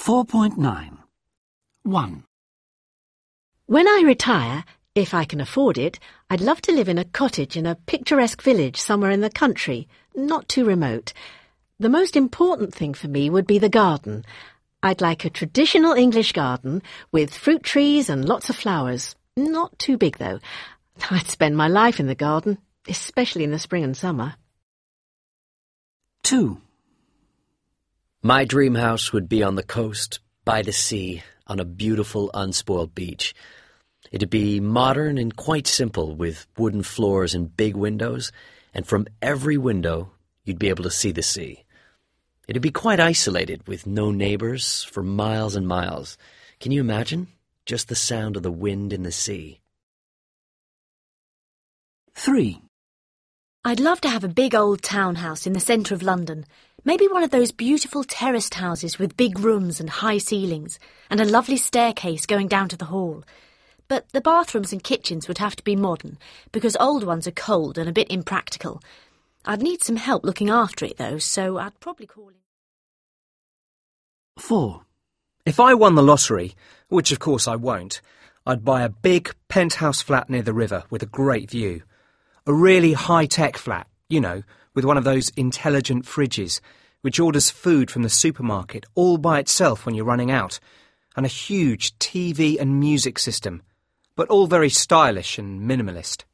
4.9. 1. When I retire, if I can afford it, I'd love to live in a cottage in a picturesque village somewhere in the country, not too remote. The most important thing for me would be the garden. I'd like a traditional English garden with fruit trees and lots of flowers. Not too big, though. I'd spend my life in the garden, especially in the spring and summer. 2. My dream house would be on the coast, by the sea, on a beautiful, unspoiled beach. It'd be modern and quite simple, with wooden floors and big windows, and from every window you'd be able to see the sea. It'd be quite isolated, with no neighbours for miles and miles. Can you imagine? Just the sound of the wind in the sea. 3. I'd love to have a big old townhouse in the centre of London. Maybe one of those beautiful terraced houses with big rooms and high ceilings, and a lovely staircase going down to the hall. But the bathrooms and kitchens would have to be modern, because old ones are cold and a bit impractical. I'd need some help looking after it, though, so I'd probably call in. 4. If I won the lottery, which of course I won't, I'd buy a big penthouse flat near the river with a great view. A really high-tech flat, you know, with one of those intelligent fridges, which orders food from the supermarket all by itself when you're running out, and a huge TV and music system, but all very stylish and minimalist.